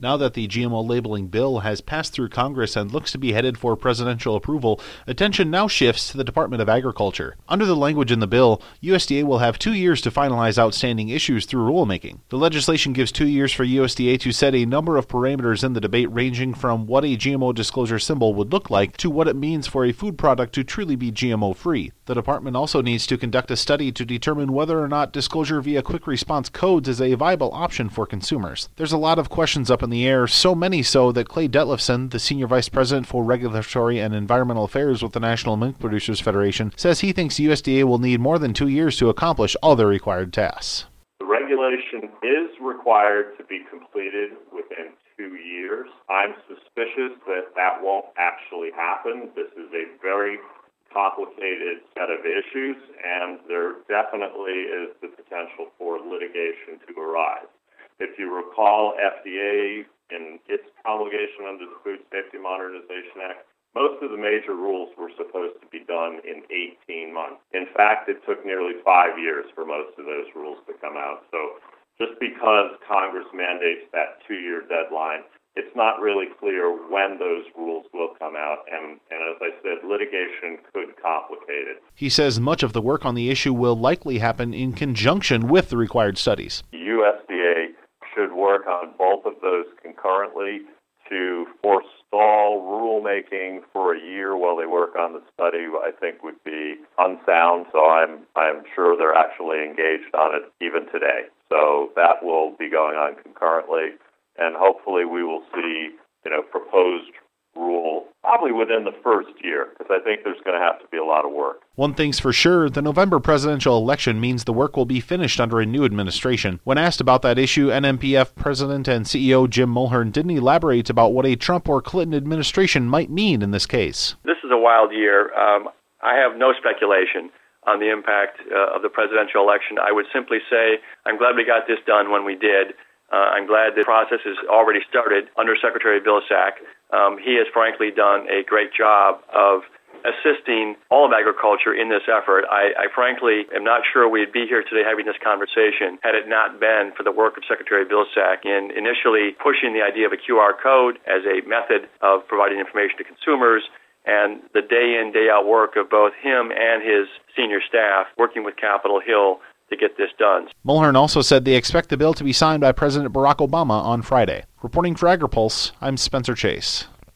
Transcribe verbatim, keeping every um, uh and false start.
Now that the G M O labeling bill has passed through Congress and looks to be headed for presidential approval, attention now shifts to the Department of Agriculture. Under the language in the bill, U S D A will have two years to finalize outstanding issues through rulemaking. The legislation gives two years for U S D A to set a number of parameters in the debate, ranging from what a G M O disclosure symbol would look like to what it means for a food product to truly be G M O-free. The department also needs to conduct a study to determine whether or not disclosure via quick response codes is a viable option for consumers. There's a lot of questions up in the air, so many so that Clay Detlefson, the Senior Vice President for Regulatory and Environmental Affairs with the National Milk Producers Federation, says he thinks U S D A will need more than two years to accomplish all their required tasks. The regulation is required to be completed within two years. I'm suspicious that that won't actually happen. This is a very complicated set of issues, and there definitely is the potential for litigation to arise. If you recall, F D A, in its promulgation under the Food Safety Modernization Act, most of the major rules were supposed to be done in eighteen months. In fact, it took nearly five years for most of those rules to come out. So just because Congress mandates that two-year deadline, it's not really clear when those rules will come out, and, and as I said, litigation could complicate it. He says much of the work on the issue will likely happen in conjunction with the required studies. U S D A should work on both of those concurrently. To forestall rulemaking for a year while they work on the study, I think would be unsound, so I'm I'm sure they're actually engaged on it even today. So that will be going on concurrently, and hopefully we will see, you know, proposed rule probably within the first year, because I think there's going to have to be a lot of work. One thing's for sure, the November presidential election means the work will be finished under a new administration. When asked about that issue, N M P F President and C E O Jim Mulhern didn't elaborate about what a Trump or Clinton administration might mean in this case. This is a wild year. Um, I have no speculation on the impact uh, of the presidential election. I would simply say I'm glad we got this done when we did. Uh, I'm glad the process has already started under Secretary Vilsack. Um, he has frankly done a great job of assisting all of agriculture in this effort. I, I frankly am not sure we'd be here today having this conversation had it not been for the work of Secretary Vilsack in initially pushing the idea of a Q R code as a method of providing information to consumers, and the day-in, day-out work of both him and his senior staff working with Capitol Hill to get this done. Mulhern also said they expect the bill to be signed by President Barack Obama on Friday. Reporting for AgriPulse, I'm Spencer Chase.